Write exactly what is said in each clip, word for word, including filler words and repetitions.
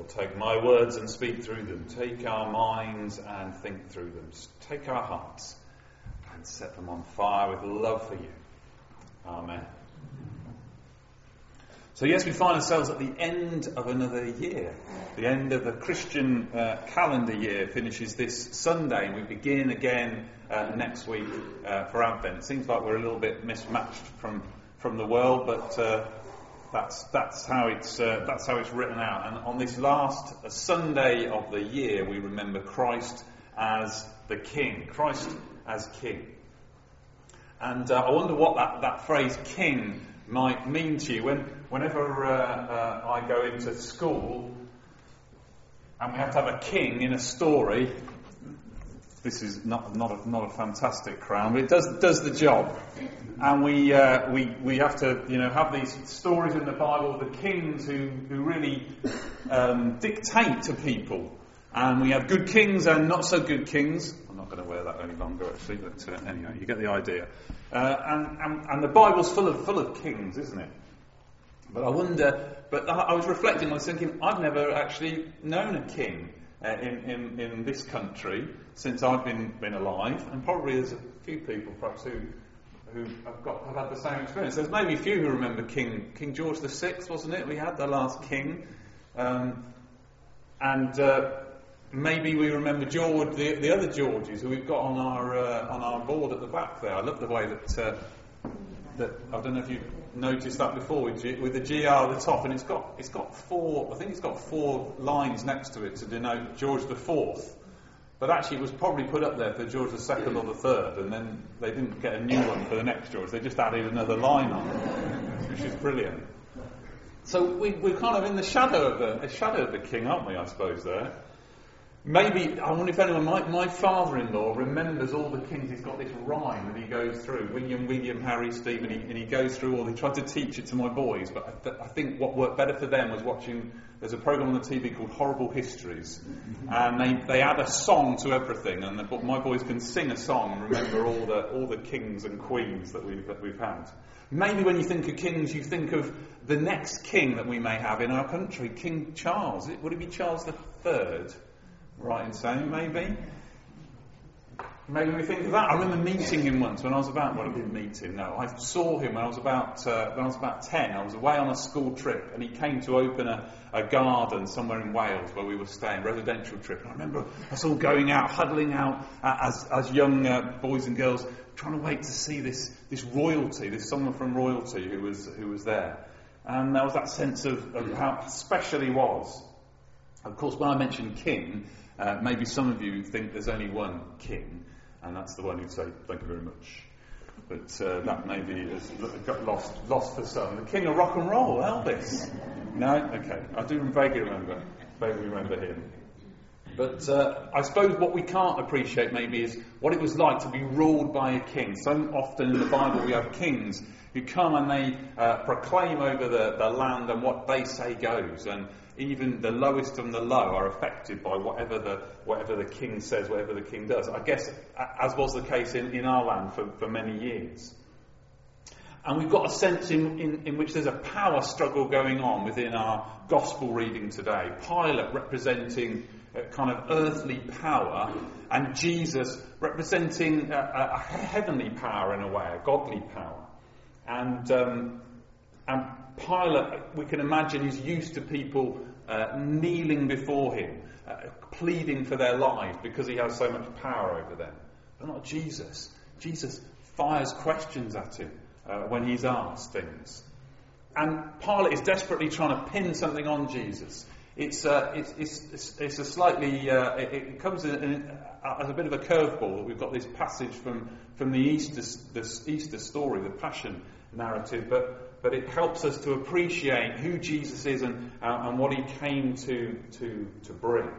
take my words and speak through them. Take our minds and think through them. Take our hearts and set them on fire with love for you. Amen. So yes, we find ourselves at the end of another year. The end of the Christian uh, calendar year finishes this Sunday, and we begin again uh, next week uh, for Advent. It seems like we're a little bit mismatched from from the world, but uh, that's that's how it's uh, that's how it's written out. And on this last uh, Sunday of the year, we remember Christ as the King. Christ as King. And uh, I wonder what that, that phrase "King" might mean to you. When whenever uh, uh, I go into school and we have to have a king in a story, this is not not a, not a fantastic crown, but it does does the job. And we uh, we we have to you know have these stories in the Bible of the kings who who really um, dictate to people. And we have good kings and not so good kings. I'm not going to wear that any longer, actually, but uh, anyway, you get the idea. Uh, and, and and the Bible's full of full of kings, isn't it? But I wonder. But I, I was reflecting. I was thinking, I've never actually known a king uh, in, in in this country since I've been been alive, and probably there's a few people, perhaps, who who have got have had the same experience. There's maybe a few who remember King King George the Sixth, wasn't it? We had the last king, um, and. Uh, Maybe we remember George, the, the other Georges who we've got on our uh, on our board at the back there. I love the way that uh, that I don't know if you've noticed that before with, G, with the G R at the top, and it's got it's got four. I think it's got four lines next to it to denote George the Fourth. But actually, it was probably put up there for George the Second or the Third, and then they didn't get a new one for the next George. They just added another line on, which is brilliant. So we, we're kind of in the shadow of the, the shadow of the king, aren't we? I suppose there. Maybe, I wonder if anyone, my, my father-in-law remembers all the kings. He's got this rhyme that he goes through, William, William, Harry, Stephen, and he, and he goes through all, he tried to teach it to my boys, but I, th- I think what worked better for them was watching, there's a programme on the T V called Horrible Histories, and they, they add a song to everything, and the, my boys can sing a song and remember all the all the kings and queens that we've, that we've had. Maybe when you think of kings, you think of the next king that we may have in our country, King Charles. Would it be Charles the Third? Right in saying, maybe. Maybe we think of that. I remember meeting him once when I was about, well, I didn't meet him, no. I saw him when I was about uh, when I was about ten. I was away on a school trip, and he came to open a, a garden somewhere in Wales where we were staying, residential trip. And I remember us all going out, huddling out uh, as as young uh, boys and girls, trying to wait to see this this royalty, this someone from royalty who was who was there. And there was that sense of, of how special he was. Of course, when I mentioned king, Uh, maybe some of you think there's only one king, and that's the one who'd say, thank you very much. But uh, that maybe has got lost lost for some. The king of rock and roll, Elvis. No? Okay. I do vaguely remember, vaguely remember him. But uh, I suppose what we can't appreciate maybe is what it was like to be ruled by a king. So often in the Bible we have kings who come and they uh, proclaim over the, the land, and what they say goes. And even the lowest and the low are affected by whatever the whatever the king says, whatever the king does. I guess, as was the case in, in our land for, for many years. And we've got a sense in, in, in which there's a power struggle going on within our gospel reading today. Pilate representing a kind of earthly power, and Jesus representing a, a heavenly power in a way, a godly power. And um, and Pilate, we can imagine, is used to people uh, kneeling before him, uh, pleading for their lives because he has so much power over them. But not Jesus. Jesus fires questions at him uh, when he's asked things. And Pilate is desperately trying to pin something on Jesus. It's uh, it's, it's it's a slightly uh, it, it comes in, in, uh, as a bit of a curveball that we've got this passage from from the Easter the Easter story, the Passion narrative, but. But it helps us to appreciate who Jesus is and, uh, and what he came to, to, to bring.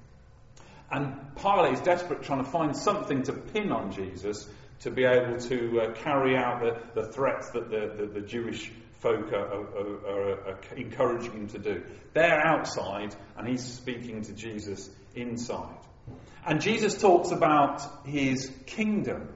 And Pilate is desperate, trying to find something to pin on Jesus to be able to uh, carry out the, the threats that the, the, the Jewish folk are, are, are, are encouraging him to do. They're outside, and he's speaking to Jesus inside. And Jesus talks about his kingdom.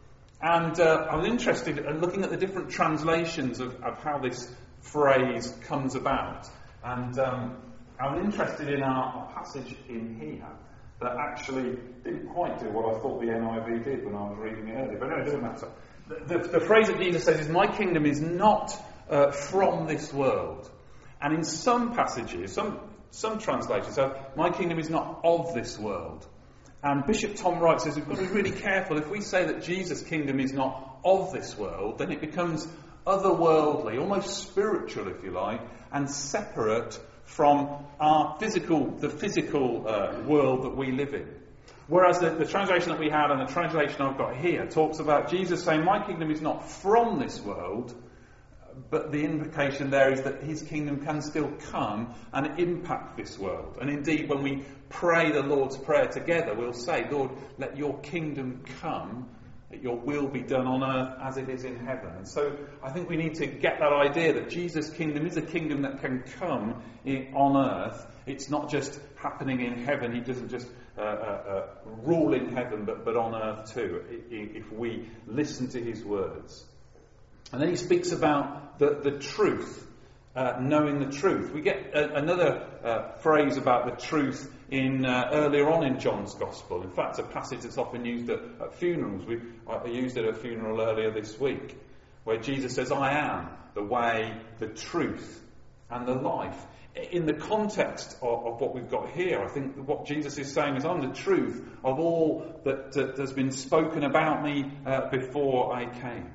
And uh, I was interested in looking at the different translations of, of how this phrase comes about. And um, I was interested in our, our passage in here that actually didn't quite do what I thought the N I V did when I was reading it earlier. But no, it doesn't matter. The, the, the phrase that Jesus says is, my kingdom is not uh, from this world. And in some passages, some, some translations say, my kingdom is not of this world. And Bishop Tom Wright says we've got to be really careful. If we say that Jesus' kingdom is not of this world, then it becomes otherworldly, almost spiritual, if you like, and separate from our physical, the physical uh, world that we live in. Whereas the, the translation that we had and the translation I've got here talks about Jesus saying, my kingdom is not from this world, but the implication there is that his kingdom can still come and impact this world. And indeed, when we pray the Lord's Prayer together, we'll say, Lord, let your kingdom come, that your will be done on earth as it is in heaven. And so I think we need to get that idea that Jesus' kingdom is a kingdom that can come in, on earth. It's not just happening in heaven. He doesn't just uh, uh, uh, rule in heaven, but, but on earth too, if we listen to his words. And then he speaks about the, the truth, uh, knowing the truth. We get a, another uh, phrase about the truth in uh, earlier on in John's Gospel. In fact, a passage that's often used at, at funerals. We I used it at a funeral earlier this week, where Jesus says, I am the way, the truth, and the life. In the context of, of what we've got here, I think what Jesus is saying is, I'm the truth of all that, that has been spoken about me uh, before I came.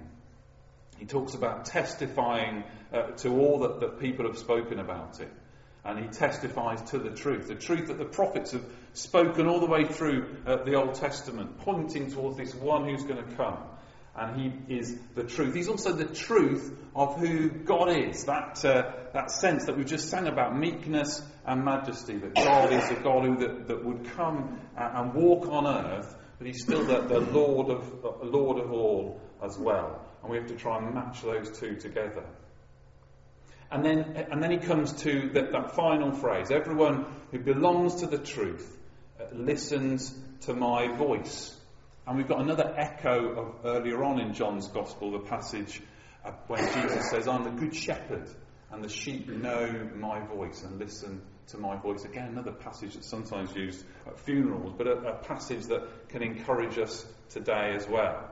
He talks about testifying uh, to all that, that people have spoken about it. And he testifies to the truth. The truth that the prophets have spoken all the way through uh, the Old Testament, pointing towards this one who's going to come. And he is the truth. He's also the truth of who God is. That uh, that sense that we've just sang about, meekness and majesty. That God is a God who that, that would come and walk on earth, but he's still the, the Lord of uh, Lord of all as well. And we have to try and match those two together. And then and then he comes to that, that final phrase. Everyone who belongs to the truth uh, listens to my voice. And we've got another echo of earlier on in John's Gospel, the passage uh, when Jesus says, I'm the good shepherd, and the sheep know my voice and listen to my voice. Again, another passage that's sometimes used at funerals, but a, a passage that can encourage us today as well.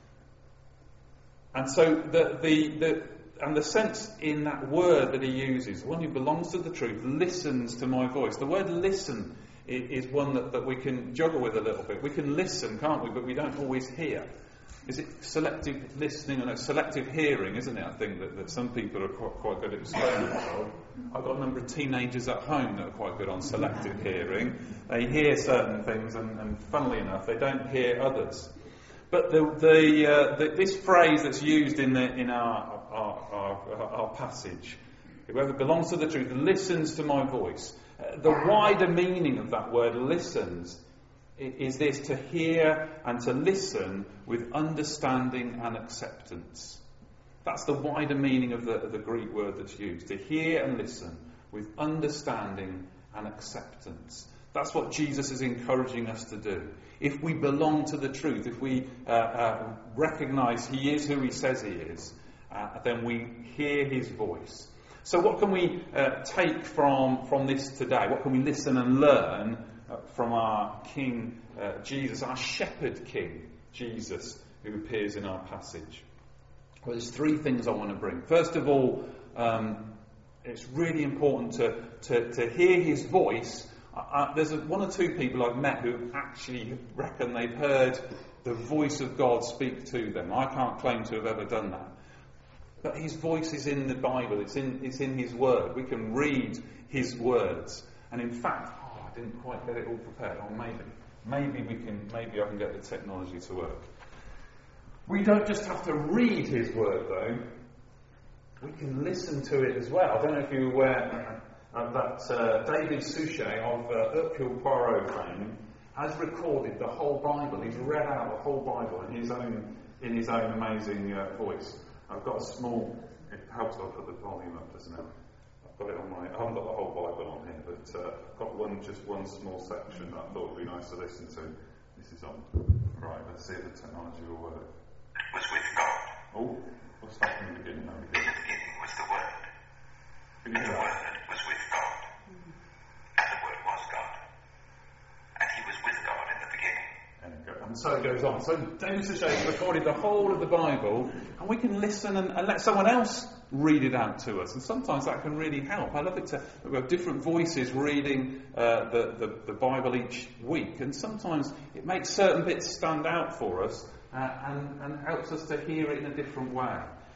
And so the, the, the and the sense in that word that he uses, the one who belongs to the truth, listens to my voice. The word listen is one that, that we can juggle with a little bit. We can listen, can't we? But we don't always hear. Is it selective listening and selective hearing, isn't it? I think that, that some people are quite, quite good at explaining that. I've got a number of teenagers at home that are quite good on selective hearing. They hear certain things and, and funnily enough, they don't hear others. But the, the, uh, the, this phrase that's used in, the, in our, our, our, our passage, whoever belongs to the truth listens to my voice. Uh, the wider meaning of that word listens is this: to hear and to listen with understanding and acceptance. That's the wider meaning of the, of the Greek word that's used. To hear and listen with understanding and acceptance. That's what Jesus is encouraging us to do. If we belong to the truth, if we uh, uh, recognise he is who he says he is, uh, then we hear his voice. So what can we uh, take from, from this today? What can we listen and learn uh, from our King uh, Jesus, our Shepherd King Jesus, who appears in our passage? Well, there's three things I want to bring. First of all, um, it's really important to, to, to hear his voice. Uh, there's a, one or two people I've met who actually reckon they've heard the voice of God speak to them. I can't claim to have ever done that. But his voice is in the Bible. It's in, it's in his word. We can read his words. And in fact, oh, I didn't quite get it all prepared. Oh, maybe. Maybe we can, maybe I can get the technology to work. We don't just have to read his word, though. We can listen to it as well. I don't know if you're aware uh, that uh, David Suchet of uh, Hercule Poirot fame has recorded the whole Bible. He's read out the whole Bible in his own in his own amazing uh, voice. I've got a small. It helps if I put the volume up, doesn't it? I've got it on my. I haven't got the whole Bible on here, but uh, I've got one, just one small section that I thought would be nice to listen to. This is on. Right. Let's see if the technology will work. Was with God. Oh, what's that in the beginning? In the beginning was the Word. Can you and hear the that? Word was with God. and so it goes on. So David Suchet recorded the whole of the Bible, and we can listen and, and let someone else read it out to us. And sometimes that can really help. I love it to we have different voices reading uh, the, the, the Bible each week, and sometimes it makes certain bits stand out for us uh, and, and helps us to hear it in a different way.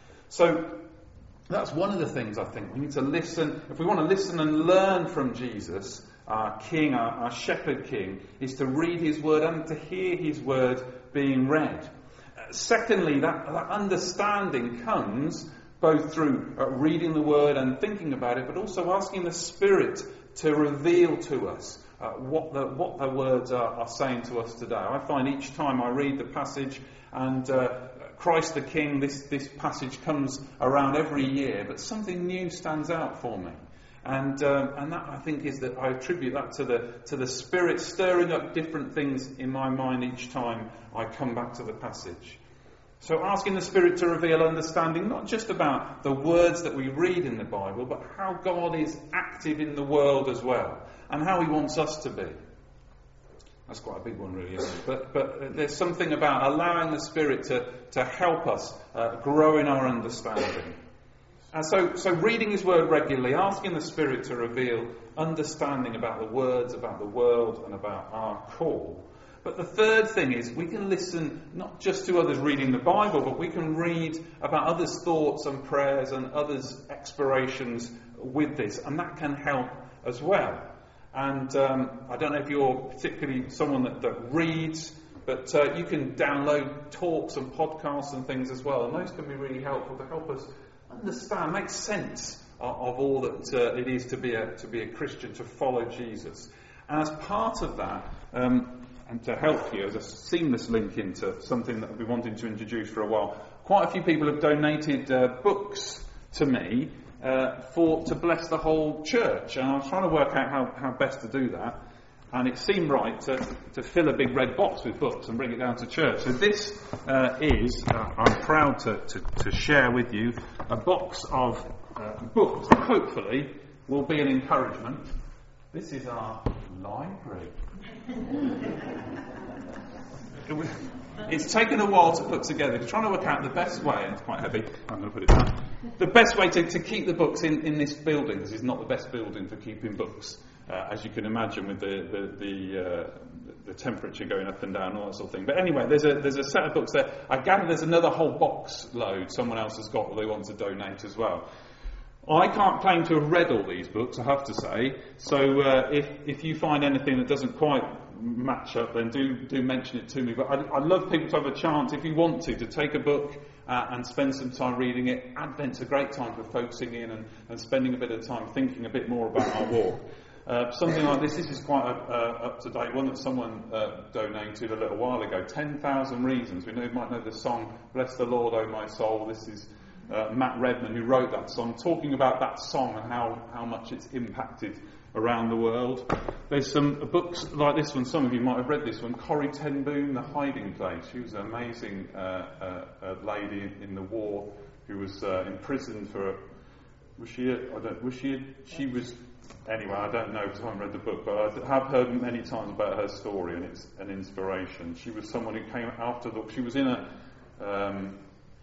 So that's one of the things I think. We need to listen. If we want to listen and learn from Jesus, our King, our, our Shepherd King, is to read his word and to hear his word being read. Uh, secondly, that, that understanding comes both through uh, reading the word and thinking about it, but also asking the Spirit to reveal to us uh, what the what the words are, are saying to us today. I find each time I read the passage and uh, Christ the King, this, this passage comes around every year, but something new stands out for me. And um, and that, I think, is that I attribute that to the to the Spirit stirring up different things in my mind each time I come back to the passage. So asking the Spirit to reveal understanding, not just about the words that we read in the Bible, but how God is active in the world as well, and how he wants us to be. That's quite a big one, really, isn't it? But, but there's something about allowing the Spirit to, to help us uh, grow in our understanding. And so, so reading his word regularly, asking the Spirit to reveal understanding about the words, about the world, and about our call. But the third thing is we can listen not just to others reading the Bible, but we can read about others' thoughts and prayers and others' explorations with this. And that can help as well. And um, I don't know if you're particularly someone that, that reads, but uh, you can download talks and podcasts and things as well. And those can be really helpful to help us understand, make sense of, of all that uh, it is to be a to be a Christian, to follow Jesus. And as part of that, um, and to help you, as a seamless link into something that I've been wanting to introduce for a while, quite a few people have donated uh, books to me uh, for to bless the whole church. And I was trying to work out how, how best to do that. And it seemed right to, to fill a big red box with books and bring it down to church. So this uh, is, uh, I'm proud to, to, to share with you, a box of uh, books that hopefully will be an encouragement. This is our library. it was, it's taken a while to put together. We're trying to work out the best way, and it's quite heavy, I'm going to put it down. The best way to, to keep the books in, in this building, because it's not the best building for keeping books. Uh, as you can imagine, with the the the, uh, the temperature going up and down, and all that sort of thing. But anyway, there's a there's a set of books there. I gather there's another whole box load someone else has got that they want to donate as well. I can't claim to have read all these books, I have to say. So uh, if if you find anything that doesn't quite match up, then do do mention it to me. But I'd, I'd love people to have a chance, if you want to, to take a book uh, and spend some time reading it. Advent's a great time for focusing in and, and spending a bit of time thinking a bit more about our walk. Uh, something like this, this is quite a uh, up-to-date one that someone uh, donated a little while ago. ten thousand Reasons. We know, you might know the song, Bless the Lord, O my soul. This is uh, Matt Redman who wrote that song, talking about that song and how, how much it's impacted around the world. There's some books like this one, some of you might have read this one, Corrie ten Boom, The Hiding Place. She was an amazing uh, uh, uh, lady in the war who was uh, imprisoned for, a, was she, a, I don't, was she, a, she was, Anyway, I don't know because I haven't read the book, but I have heard many times about her story, and it's an inspiration. She was someone who came after the. She was in a. Um,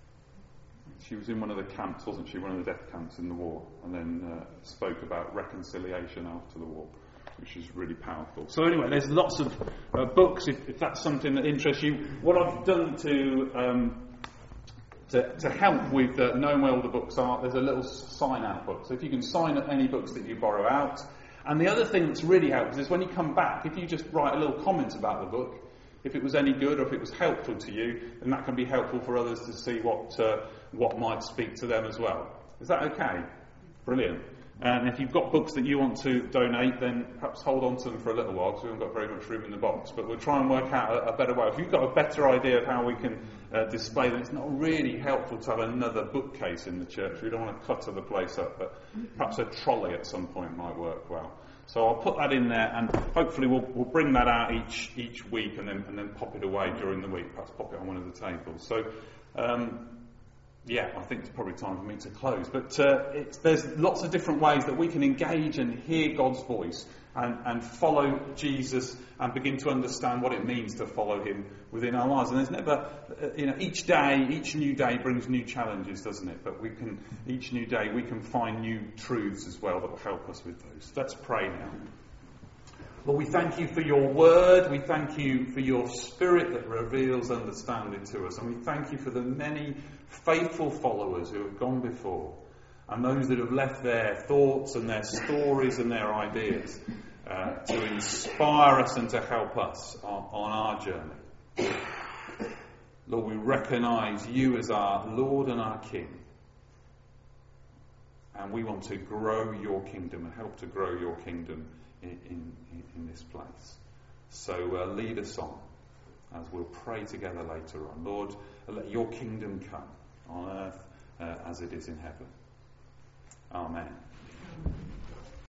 she was in one of the camps, wasn't she? One of the death camps in the war, and then uh, spoke about reconciliation after the war, which is really powerful. So anyway, there's lots of uh, books. If, if that's something that interests you, what I've done to. Um, To, to help with uh, knowing where all the books are, there's a little sign-out book. So if you can sign up any books that you borrow out. And the other thing that's really helpful is when you come back, if you just write a little comment about the book, if it was any good or if it was helpful to you, then that can be helpful for others to see what uh, what might speak to them as well. Is that okay? Brilliant. And if you've got books that you want to donate, then perhaps hold on to them for a little while because we haven't got very much room in the box. But we'll try and work out a, a better way. If you've got a better idea of how we can uh, display them, it's not really helpful to have another bookcase in the church. We don't want to clutter the place up, but perhaps a trolley at some point might work well. So I'll put that in there, and hopefully we'll, we'll bring that out each each week, and then and then pop it away during the week. Perhaps pop it on one of the tables. So. Um, Yeah, I think it's probably time for me to close. But uh, it's, there's lots of different ways that we can engage and hear God's voice and, and follow Jesus and begin to understand what it means to follow him within our lives. And there's never, uh, you know, each day, each new day brings new challenges, doesn't it? But we can, each new day, we can find new truths as well that will help us with those. Let's pray now. Lord, we thank you for your word. We thank you for your spirit that reveals understanding to us. And we thank you for the many faithful followers who have gone before and those that have left their thoughts and their stories and their ideas uh, to inspire us and to help us on, on our journey. Lord, we recognise you as our Lord and our King. And we want to grow your kingdom and help to grow your kingdom in, in, in this place. So uh, lead us on as we'll pray together later on. Lord, let your kingdom come on earth uh, as it is in heaven. Amen.